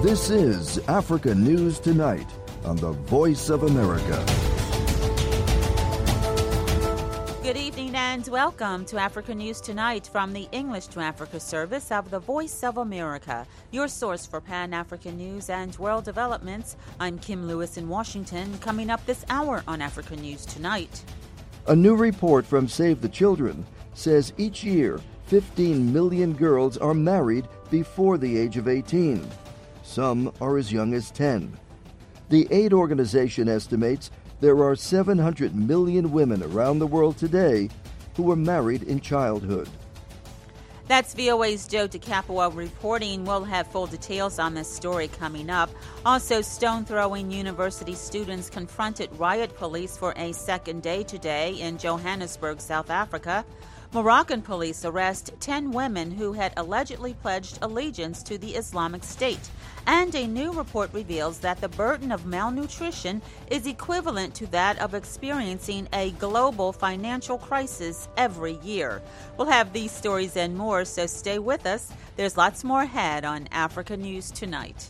This is Africa News Tonight on the Voice of America. Good evening and welcome to Africa News Tonight from the English to Africa service of the Voice of America, your source for Pan-African news and world developments. I'm Kim Lewis in Washington. Coming up this hour on Africa News Tonight. A new report from Save the Children says each year 15 million girls are married before the age of 18. Some are as young as 10. The aid organization estimates there are 700 million women around the world today who were married in childhood. That's VOA's Joe DeCapua reporting. We'll have full details on this story coming up. Also, stone-throwing university students confronted riot police for a second day today in Johannesburg, South Africa. Moroccan police arrest 10 women who had allegedly pledged allegiance to the Islamic State. And a new report reveals that the burden of malnutrition is equivalent to that of experiencing a global financial crisis every year. We'll have these stories and more, so stay with us. There's lots more ahead on Africa News Tonight.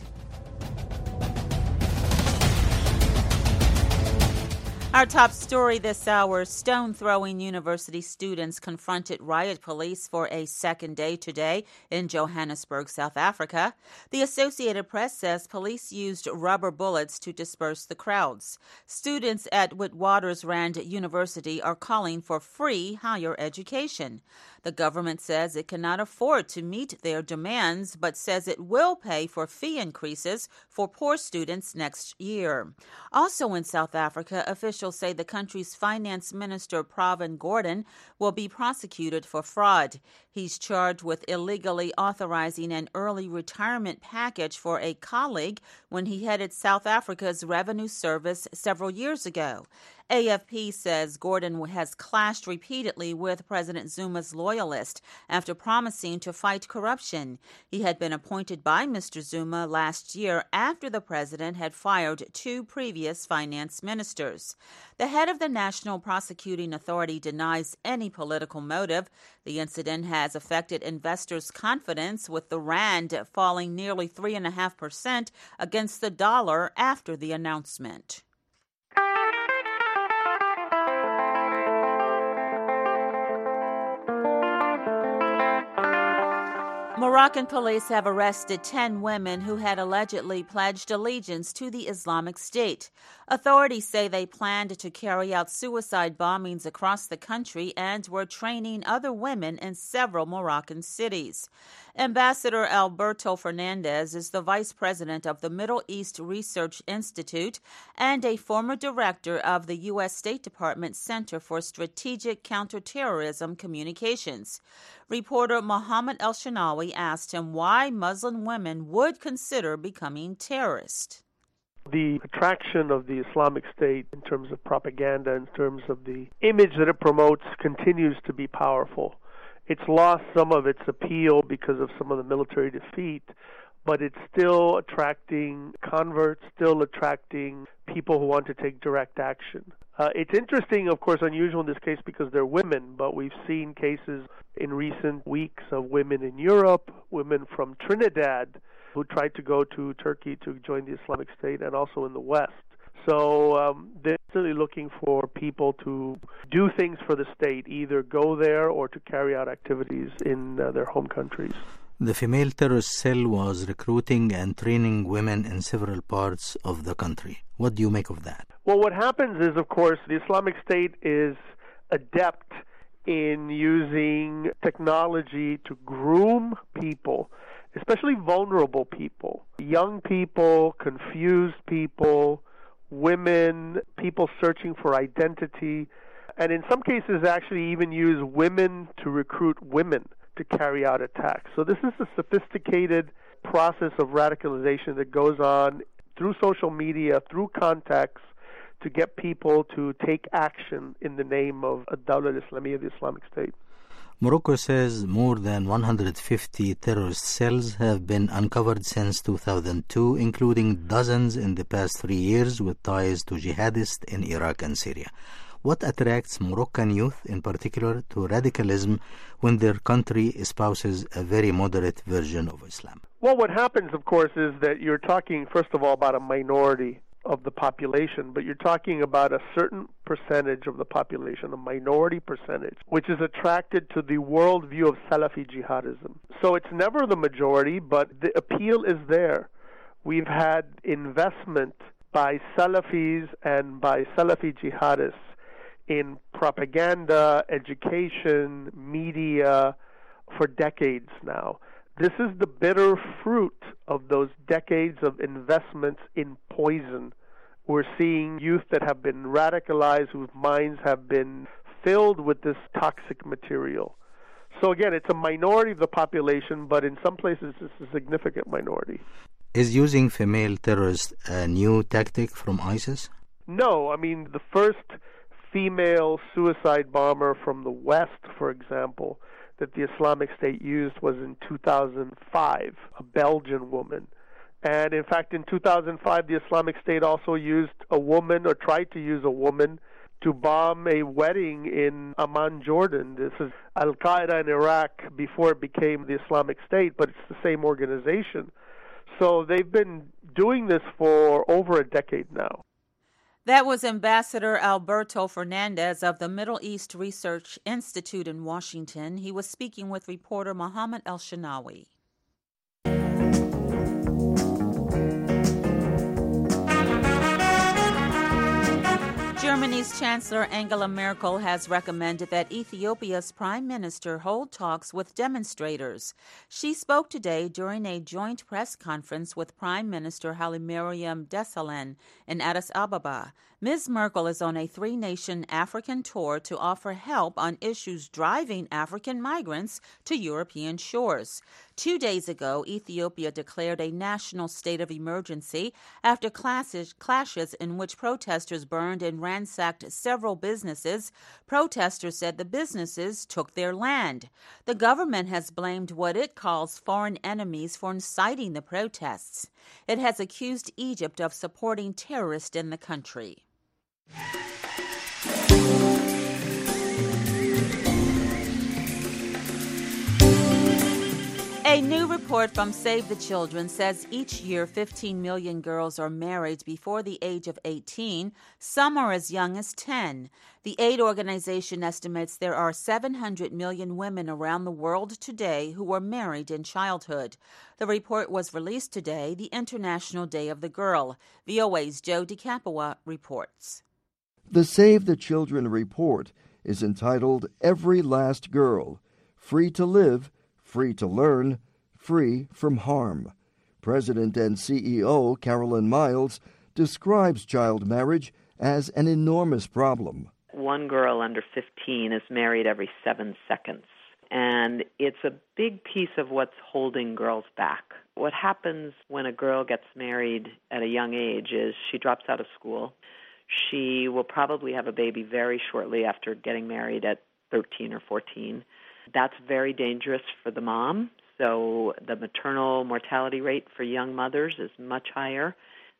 Our top story this hour, stone-throwing university students confronted riot police for a second day today in Johannesburg, South Africa. The Associated Press says police used rubber bullets to disperse the crowds. Students at Witwatersrand University are calling for free higher education. The government says it cannot afford to meet their demands, but says it will pay for fee increases for poor students next year. Also in South Africa, officials say the country's finance minister, Pravin Gordhan, will be prosecuted for fraud. He's charged with illegally authorizing an early retirement package for a colleague when he headed South Africa's revenue service several years ago. AFP says Gordhan has clashed repeatedly with President Zuma's loyalists after promising to fight corruption. He had been appointed by Mr. Zuma last year after the president had fired 2 previous finance ministers. The head of the National Prosecuting Authority denies any political motive. The incident has affected investors' confidence, with the rand falling nearly 3.5% against the dollar after the announcement. Moroccan police have arrested 10 women who had allegedly pledged allegiance to the Islamic State. Authorities say they planned to carry out suicide bombings across the country and were training other women in several Moroccan cities. Ambassador Alberto Fernandez is the vice president of the Middle East Research Institute and a former director of the U.S. State Department Center for Strategic Counterterrorism Communications. Reporter Mohammed El-Shanawi asked him why Muslim women would consider becoming terrorists. The attraction of the Islamic State in terms of propaganda, in terms of the image that it promotes, continues to be powerful. It's lost some of its appeal because of some of the military defeat, but it's still attracting converts, still attracting people who want to take direct action. It's interesting, of course, unusual in this case because they're women, but we've seen cases in recent weeks of women in Europe, women from Trinidad who tried to go to Turkey to join the Islamic State, and also in the West. So they're really looking for people to do things for the state, either go there or to carry out activities in their home countries. The female terrorist cell was recruiting and training women in several parts of the country. What do you make of that? Well, what happens is, of course, the Islamic State is adept in using technology to groom people, especially vulnerable people, young people, confused people, women, people searching for identity, and in some cases actually even use women to recruit women to carry out attacks. So this is a sophisticated process of radicalization that goes on through social media, through contacts, to get people to take action in the name of Ad-Dawla al-Islamiyya, the Islamic State. Morocco says more than 150 terrorist cells have been uncovered since 2002, including dozens in the past 3 years with ties to jihadists in Iraq and Syria. What attracts Moroccan youth, in particular, to radicalism when their country espouses a very moderate version of Islam? Well, what happens, of course, is that you're talking, first of all, about a minority of the population, but you're talking about a certain percentage of the population, a minority percentage, which is attracted to the worldview of Salafi jihadism. So it's never the majority, but the appeal is there. We've had investment by Salafis and by Salafi jihadists in propaganda, education, media for decades now. This is the bitter fruit of those decades of investments in poison. We're seeing youth that have been radicalized, whose minds have been filled with this toxic material. So again, it's a minority of the population, but in some places it's a significant minority. Is using female terrorists a new tactic from ISIS? No, I mean, the first female suicide bomber from the West, for example, that the Islamic State used was in 2005, a Belgian woman. And in fact, in 2005, the Islamic State also used a woman, or tried to use a woman, to bomb a wedding in Amman, Jordan. This is Al-Qaeda in Iraq before it became the Islamic State, but it's the same organization. So they've been doing this for over a decade now. That was Ambassador Alberto Fernandez of the Middle East Research Institute in Washington. He was speaking with reporter Mohammed El-Shinawi. Germany's Chancellor Angela Merkel has recommended that Ethiopia's Prime Minister hold talks with demonstrators. She spoke today during a joint press conference with Prime Minister Hailemariam Desalegn in Addis Ababa. Ms. Merkel is on a three-nation African tour to offer help on issues driving African migrants to European shores. 2 days ago, Ethiopia declared a national state of emergency after clashes in which protesters burned and ransacked several businesses. Protesters said the businesses took their land. The government has blamed what it calls foreign enemies for inciting the protests. It has accused Egypt of supporting terrorists in the country. A new report from Save the Children says each year 15 million girls are married before the age of 18. Some are as young as 10. The aid organization estimates there are 700 million women around the world today who were married in childhood. The report was released today, the International Day of the Girl. VOA's Joe DiCapua reports. The Save the Children report is entitled Every Last Girl, Free to Live, Free to Learn, Free from Harm. President and CEO Carolyn Miles describes child marriage as an enormous problem. One girl under 15 is married every 7 seconds, and it's a big piece of what's holding girls back. What happens when a girl gets married at a young age is she drops out of school. She will probably have a baby very shortly after getting married at 13 or 14. That's very dangerous for the mom. So the maternal mortality rate for young mothers is much higher.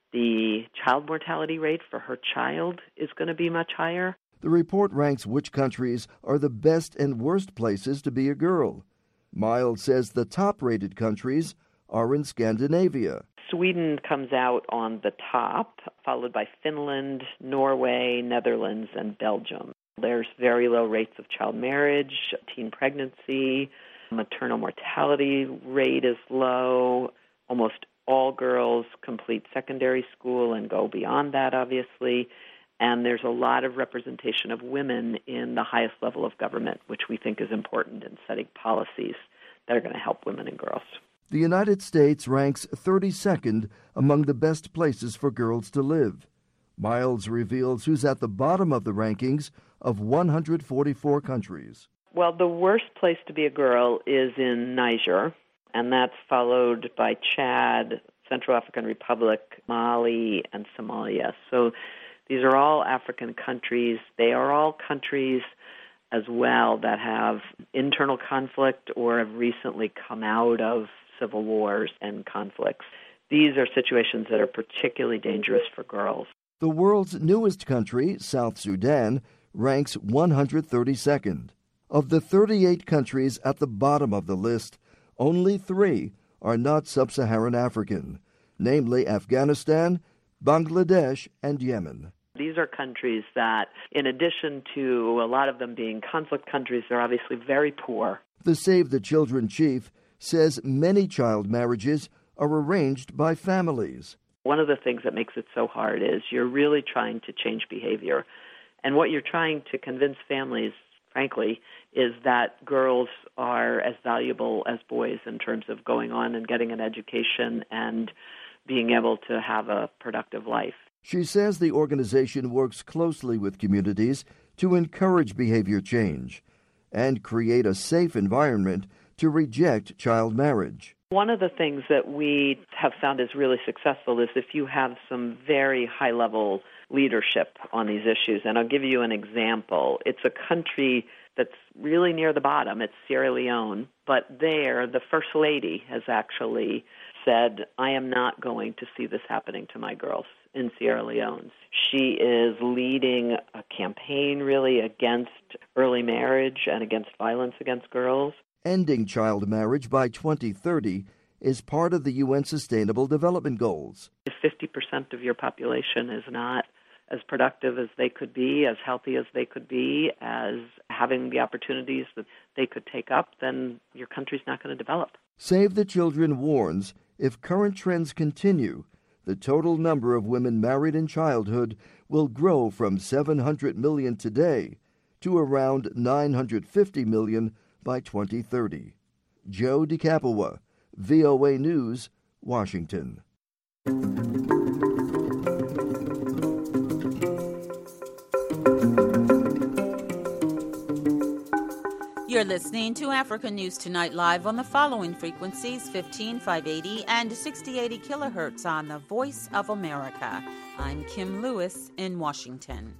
The child mortality rate for her child is going to be much higher. The report ranks which countries are the best and worst places to be a girl. Miles says the top-rated countries are in Scandinavia. Sweden comes out on the top, followed by Finland, Norway, Netherlands, and Belgium. There's very low rates of child marriage, teen pregnancy, maternal mortality rate is low. Almost all girls complete secondary school and go beyond that, obviously. And there's a lot of representation of women in the highest level of government, which we think is important in setting policies that are going to help women and girls. The United States ranks 32nd among the best places for girls to live. Miles reveals who's at the bottom of the rankings of 144 countries. Well, the worst place to be a girl is in Niger, and that's followed by Chad, Central African Republic, Mali, and Somalia. So these are all African countries. They are all countries as well that have internal conflict or have recently come out of civil wars and conflicts. These are situations that are particularly dangerous for girls. The world's newest country, South Sudan, ranks 132nd. Of the 38 countries at the bottom of the list, only 3 are not sub-Saharan African, namely Afghanistan, Bangladesh, and Yemen. These are countries that, in addition to a lot of them being conflict countries, they're obviously very poor. The Save the Children chief says many child marriages are arranged by families. One of the things that makes it so hard is you're really trying to change behavior. And what you're trying to convince families, frankly, is that girls are as valuable as boys in terms of going on and getting an education and being able to have a productive life. She says the organization works closely with communities to encourage behavior change and create a safe environment to reject child marriage. One of the things that we have found is really successful is if you have some very high-level leadership on these issues. And I'll give you an example. It's a country that's really near the bottom. It's Sierra Leone. But there, the First Lady has actually said, I am not going to see this happening to my girls in Sierra Leone. She is leading a campaign really against early marriage and against violence against girls. Ending child marriage by 2030 is part of the UN Sustainable Development Goals. If 50% of your population is not as productive as they could be, as healthy as they could be, as having the opportunities that they could take up, then your country's not going to develop. Save the Children warns if current trends continue, the total number of women married in childhood will grow from 700 million today to around 950 million by 2030. Joe DeCapua, VOA News, Washington. You're listening to Africa News Tonight live on the following frequencies: 15580 and 6080 kilohertz on the Voice of America. I'm Kim Lewis in Washington.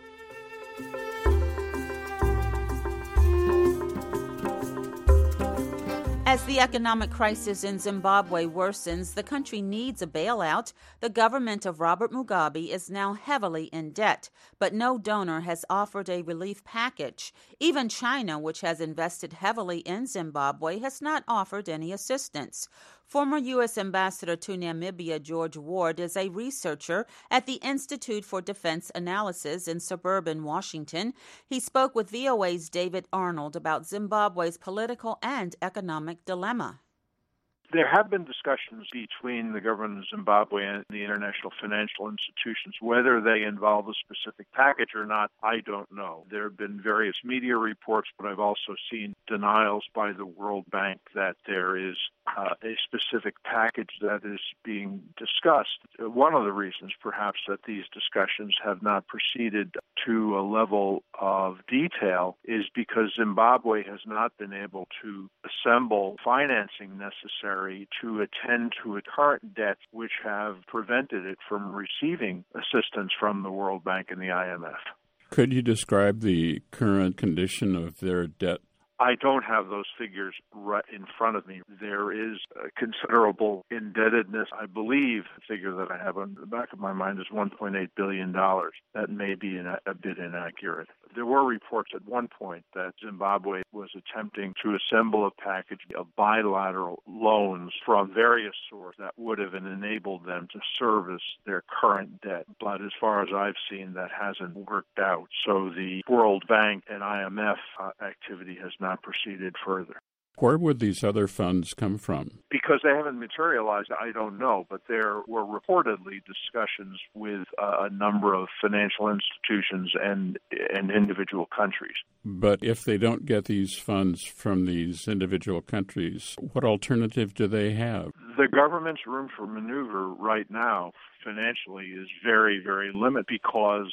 As the economic crisis in Zimbabwe worsens, the country needs a bailout. The government of Robert Mugabe is now heavily in debt, but no donor has offered a relief package. Even China, which has invested heavily in Zimbabwe, has not offered any assistance. Former U.S. Ambassador to Namibia, George Ward, is a researcher at the Institute for Defense Analysis in suburban Washington. He spoke with VOA's David Arnold about Zimbabwe's political and economic dilemma. There have been discussions between the government of Zimbabwe and the international financial institutions. Whether they involve a specific package or not, I don't know. There have been various media reports, but I've also seen denials by the World Bank that there is a specific package that is being discussed. One of the reasons, perhaps, that these discussions have not proceeded to a level of detail is because Zimbabwe has not been able to assemble financing necessary to attend to its current debts, which have prevented it from receiving assistance from the World Bank and the IMF. Could you describe the current condition of their debt? I don't have those figures right in front of me. There is a considerable indebtedness. I believe the figure that I have on the back of my mind is $1.8 billion. That may be a bit inaccurate. There were reports at one point that Zimbabwe was attempting to assemble a package of bilateral loans from various sources that would have enabled them to service their current debt. But as far as I've seen, that hasn't worked out. So the World Bank and IMF activity has not proceeded further. Where would these other funds come from? Because they haven't materialized, I don't know, but there were reportedly discussions with a number of financial institutions and individual countries. But if they don't get these funds from these individual countries, what alternative do they have? The government's room for maneuver right now financially is very, very limited because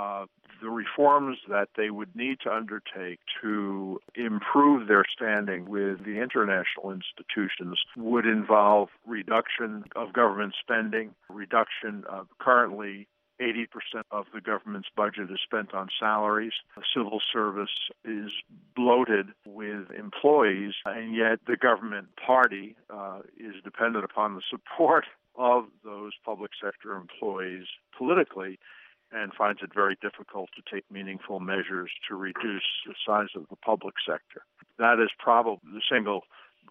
the reforms that they would need to undertake to improve their standing with the international institutions would involve reduction of government spending, reduction of currently 80% of the government's budget is spent on salaries. The civil service is bloated with employees, and yet the government party is dependent upon the support of those public sector employees politically and finds it very difficult to take meaningful measures to reduce the size of the public sector. That is probably the single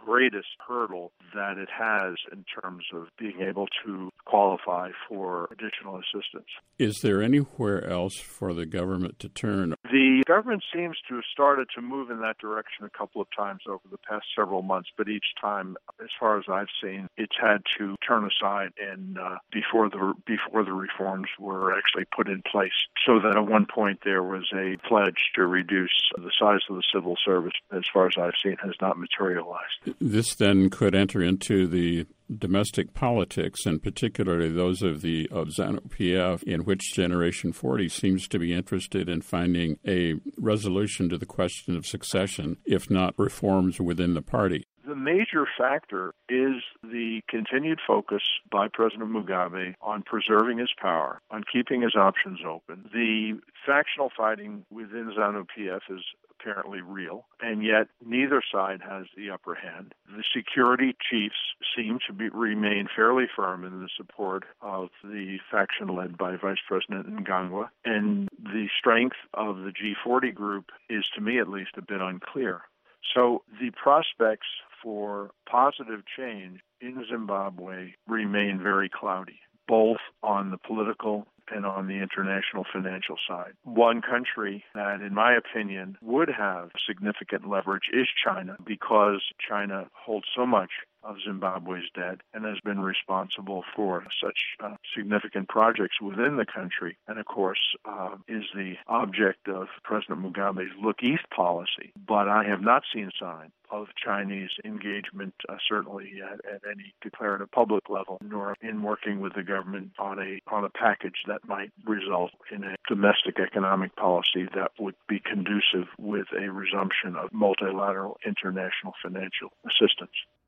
greatest hurdle that it has in terms of being able to qualify for additional assistance. Is there anywhere else for the government to turn? The government seems to have started to move in that direction a couple of times over the past several months, but each time, as far as I've seen, it's had to turn aside and before the reforms were actually put in place. So that at one point there was a pledge to reduce the size of the civil service, as far as I've seen, has not materialized. This then could enter into the domestic politics, and particularly those of ZANU-PF, in which Generation 40 seems to be interested in finding a resolution to the question of succession, if not reforms within the party. The major factor is the continued focus by President Mugabe on preserving his power, on keeping his options open. The factional fighting within ZANU-PF is apparently real, and yet neither side has the upper hand. The security chiefs seem to remain fairly firm in the support of the faction led by Vice President Mnangagwa, and the strength of the G40 group is, to me at least, a bit unclear. So the prospects for positive change in Zimbabwe remain very cloudy, both on the political and on the international financial side. One country that, in my opinion, would have significant leverage is China, because China holds so much of Zimbabwe's debt and has been responsible for such significant projects within the country, and of course is the object of President Mugabe's Look East policy. But I have not seen signs of Chinese engagement, certainly at any declarative public level, nor in working with the government on a package that might result in a domestic economic policy that would be conducive with a resumption of multilateral international financial assistance.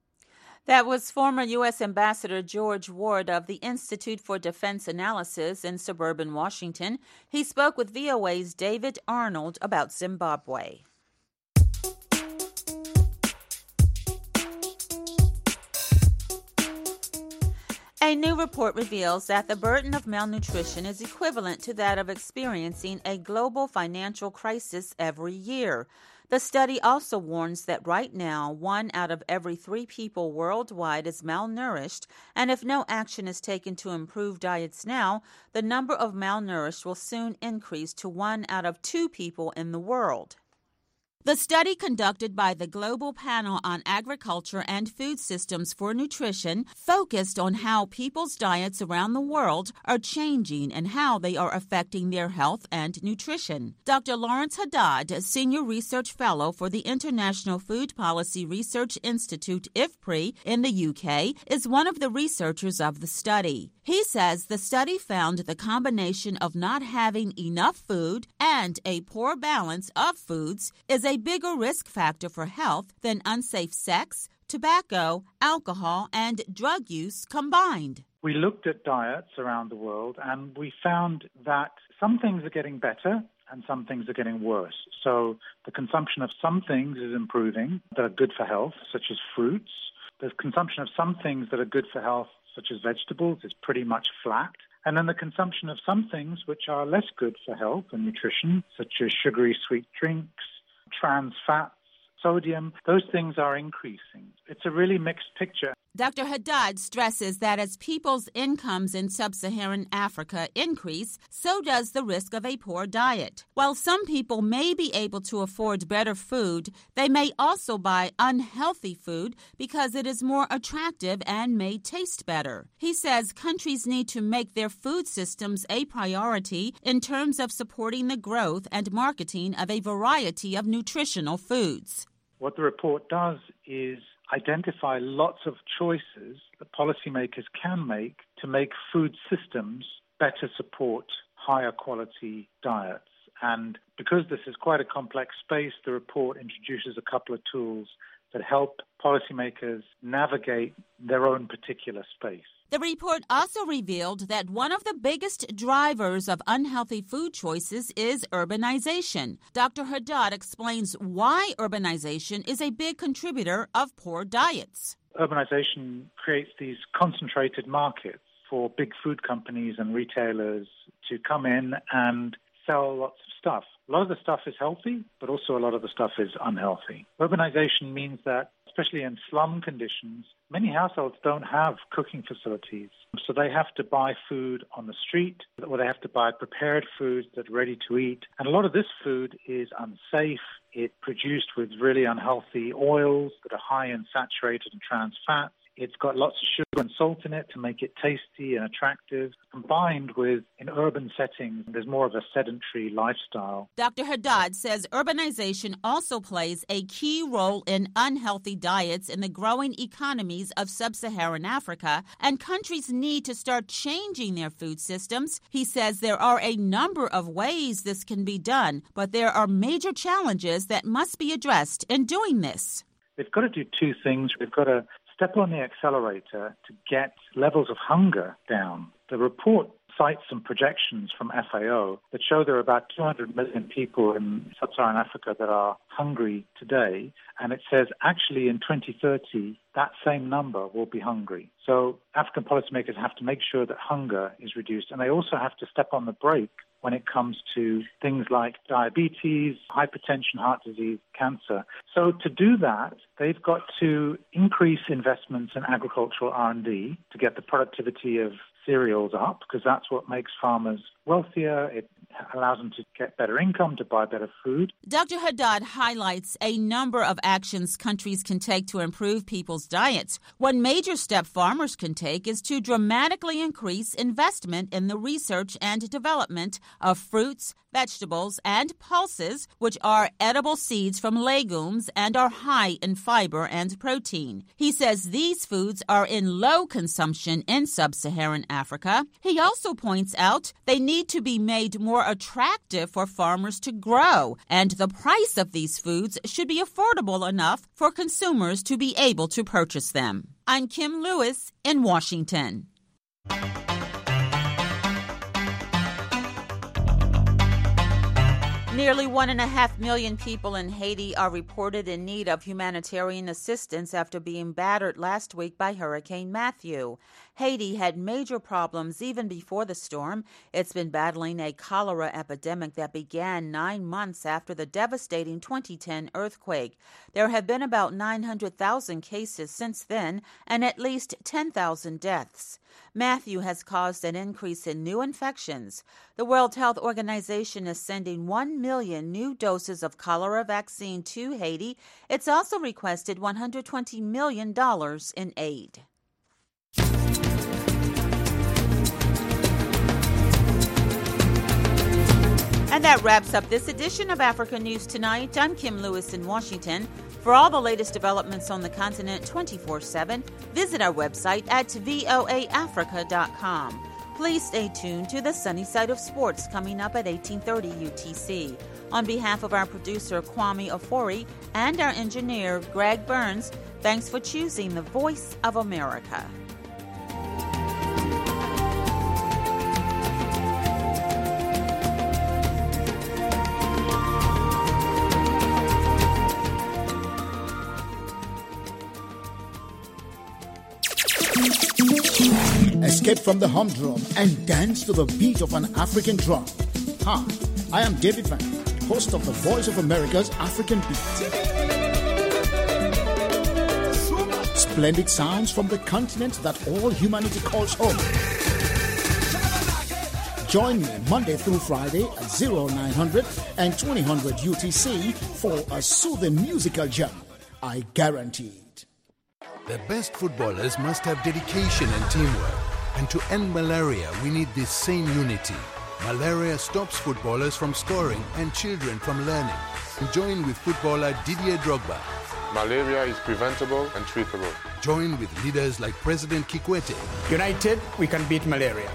That was former U.S. Ambassador George Ward of the Institute for Defense Analysis in suburban Washington. He spoke with VOA's David Arnold about Zimbabwe. A new report reveals that the burden of malnutrition is equivalent to that of experiencing a global financial crisis every year. The study also warns that right now, 1 out of every 3 people worldwide is malnourished, and if no action is taken to improve diets now, the number of malnourished will soon increase to 1 out of 2 people in the world. The study conducted by the Global Panel on Agriculture and Food Systems for Nutrition focused on how people's diets around the world are changing and how they are affecting their health and nutrition. Dr. Lawrence Haddad, Senior Research Fellow for the International Food Policy Research Institute, IFPRI, in the UK, is one of the researchers of the study. He says the study found the combination of not having enough food and a poor balance of foods is a bigger risk factor for health than unsafe sex, tobacco, alcohol, and drug use combined. We looked at diets around the world and we found that some things are getting better and some things are getting worse. So the consumption of some things is improving that are good for health, such as fruits. The consumption of some things that are good for health, such as vegetables, is pretty much flat. And then the consumption of some things which are less good for health and nutrition, such as sugary sweet drinks, trans fats, sodium, those things are increasing. It's a really mixed picture. Dr. Haddad stresses that as people's incomes in sub-Saharan Africa increase, so does the risk of a poor diet. While some people may be able to afford better food, they may also buy unhealthy food because it is more attractive and may taste better. He says countries need to make their food systems a priority in terms of supporting the growth and marketing of a variety of nutritional foods. What the report does is identify lots of choices that policymakers can make to make food systems better support higher quality diets. And because this is quite a complex space, the report introduces a couple of tools that help policymakers navigate their own particular space. The report also revealed that one of the biggest drivers of unhealthy food choices is urbanization. Dr. Haddad explains why urbanization is a big contributor of poor diets. Urbanization creates these concentrated markets for big food companies and retailers to come in and sell lots of stuff. A lot of the stuff is healthy, but also a lot of the stuff is unhealthy. Urbanization means that especially in slum conditions, many households don't have cooking facilities. So they have to buy food on the street, or they have to buy prepared foods that are ready to eat. And a lot of this food is unsafe. It's produced with really unhealthy oils that are high in saturated and trans fats. It's got lots of sugar and salt in it to make it tasty and attractive. Combined with, in urban settings, there's more of a sedentary lifestyle. Dr. Haddad says urbanization also plays a key role in unhealthy diets in the growing economies of sub-Saharan Africa, and countries need to start changing their food systems. He says there are a number of ways this can be done, but there are major challenges that must be addressed in doing this. They've got to do two things. They've got to step on the accelerator to get levels of hunger down. The report cites some projections from FAO that show there are about 200 million people in sub-Saharan Africa that are hungry today, and it says actually in 2030 that same number will be hungry. So African policymakers have to make sure that hunger is reduced, and they also have to step on the brake when it comes to things like diabetes, hypertension, heart disease, cancer. So to do that, they've got to increase investments in agricultural R&D to get the productivity of cereals up, because that's what makes farmers wealthier. It allows them to get better income, to buy better food. Dr. Haddad highlights a number of actions countries can take to improve people's diets. One major step farmers can take is to dramatically increase investment in the research and development of fruits, vegetables, and pulses, which are edible seeds from legumes and are high in fiber and protein. He says these foods are in low consumption in sub-Saharan Africa. He also points out they need to be made more attractive for farmers to grow, and the price of these foods should be affordable enough for consumers to be able to purchase them. I'm Kim Lewis in Washington. Nearly 1.5 million people in Haiti are reported in need of humanitarian assistance after being battered last week by Hurricane Matthew. Haiti had major problems even before the storm. It's been battling a cholera epidemic that began 9 months after the devastating 2010 earthquake. There have been about 900,000 cases since then and at least 10,000 deaths. Matthew has caused an increase in new infections. The World Health Organization is sending 1 million new doses of cholera vaccine to Haiti. It's also requested $120 million in aid. And that wraps up this edition of Africa News Tonight. I'm Kim Lewis in Washington. For all the latest developments on the continent 24/7, visit our website at voaafrica.com. Please stay tuned to the Sunny Side of Sports coming up at 18:30 UTC. On behalf of our producer Kwame Ofori and our engineer Greg Burns, thanks for choosing the Voice of America. Escape from the humdrum and dance to the beat of an African drum. Hi, I am David Van, host of the Voice of America's African Beat. Splendid sounds from the continent that all humanity calls home. Join me Monday through Friday at 0900 and 2000 UTC for a soothing musical jam. I guarantee it. The best footballers must have dedication and teamwork. And to end malaria, we need this same unity. Malaria stops footballers from scoring and children from learning. Join with footballer Didier Drogba. Malaria is preventable and treatable. Join with leaders like President Kikwete. United, we can beat malaria.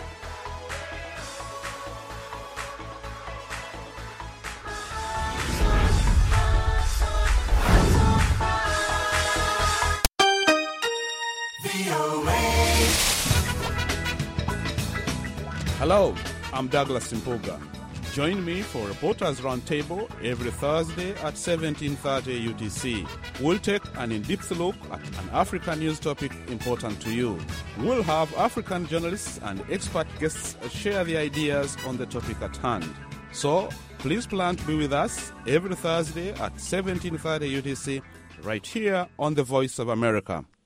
Hello, I'm Douglas Mpuga. Join me for Reporters Roundtable every Thursday at 17:30 UTC. We'll take an in-depth look at an African news topic important to you. We'll have African journalists and expert guests share their ideas on the topic at hand. So, please plan to be with us every Thursday at 17:30 UTC right here on The Voice of America.